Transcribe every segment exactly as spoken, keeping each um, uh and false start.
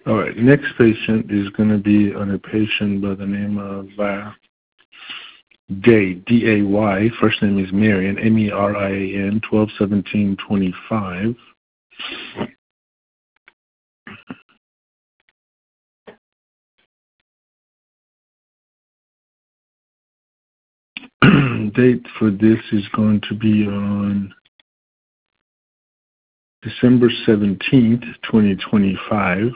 All right, next patient is going to be on a patient by the name of uh, Day, D A Y. First name is Marian, M E R I A N, twelve seventeen twenty-five. Date for this is going to be on December seventeenth, twenty twenty-five.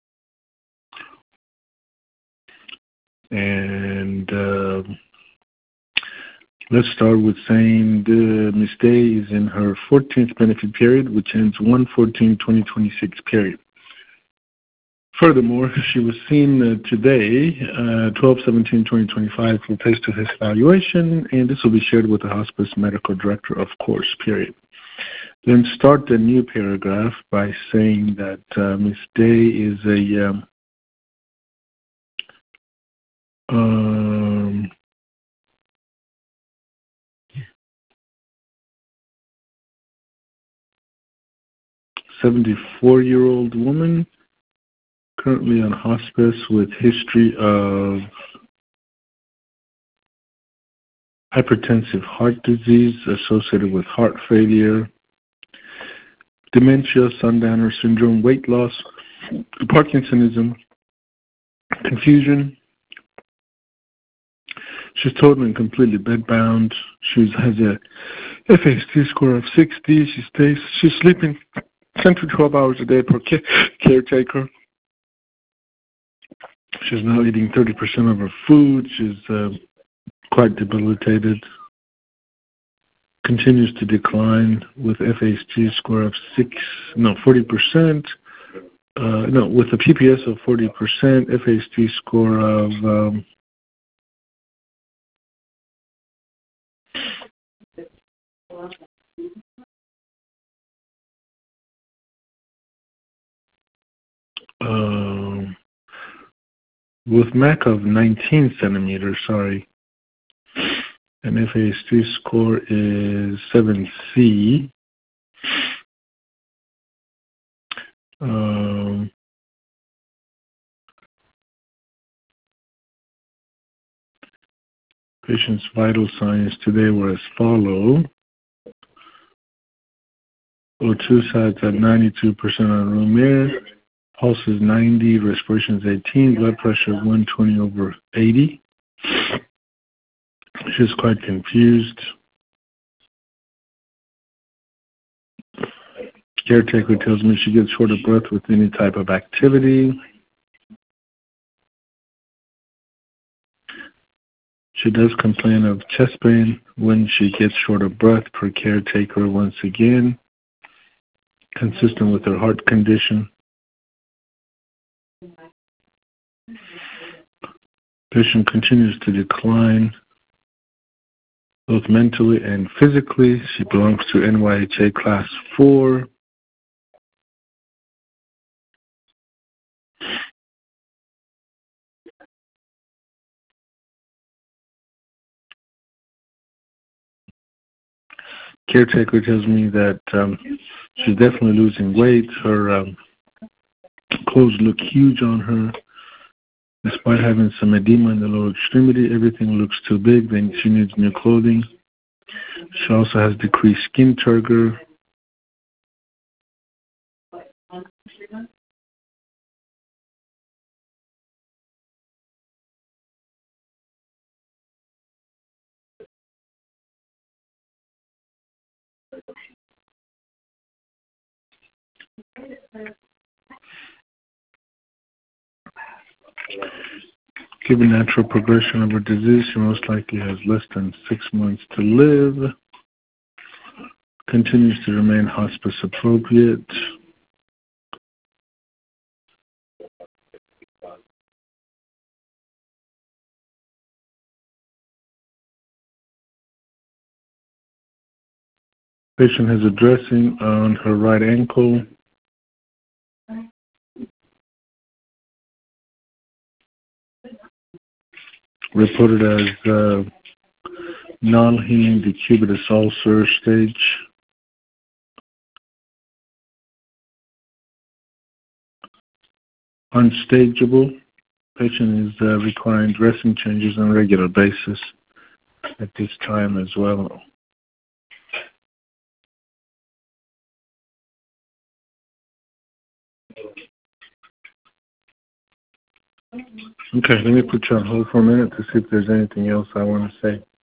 And uh, let's start with saying the Miss Day is in her fourteenth benefit period, which ends one fourteen twenty twenty-six period. Furthermore, she was seen uh, today, uh, twelve seventeen twenty twenty-five, for face-to-face evaluation, and this will be shared with the hospice medical director, of course, period. Then start the new paragraph by saying that uh, Miss Day is a um, um, seventy-four-year-old woman, currently on hospice with history of hypertensive heart disease associated with heart failure, dementia, Sundowner syndrome, weight loss, Parkinsonism, confusion. She's totally and completely bedbound. She has a F A S T score of sixty. She stays. She's sleeping ten to twelve hours a day per care, caretaker. She's now eating thirty percent of her food. She's uh, quite debilitated. Continues to decline with F A S T score of six, no, forty percent. Uh, no, with a P P S of forty percent, F A S T score of um, uh, with M A C of nineteen centimeters, sorry. And F A S T score is seven C. Um, patient's vital signs today were as follow. O two sides at ninety-two percent on room air. Pulse is ninety, respiration is eighteen, blood pressure one twenty over eighty. She's quite confused. Caretaker tells me she gets short of breath with any type of activity. She does complain of chest pain when she gets short of breath per caretaker once again, consistent with her heart condition. Patient continues to decline, both mentally and physically. She belongs to N Y H A class four. Caretaker tells me that um, she's definitely losing weight. Her um, clothes look huge on her. Despite having some edema in the lower extremity, everything looks too big. Then she needs new clothing. She also has decreased skin turgor. Given natural progression of her disease, she most likely has less than six months to live. Continues to remain hospice appropriate. Patient has a dressing on her right ankle. Reported as uh, non-healing decubitus ulcer stage. unstageable. Patient is uh, requiring dressing changes on a regular basis at this time as well. Okay, let me put you on hold for a minute to see if there's anything else I want to say.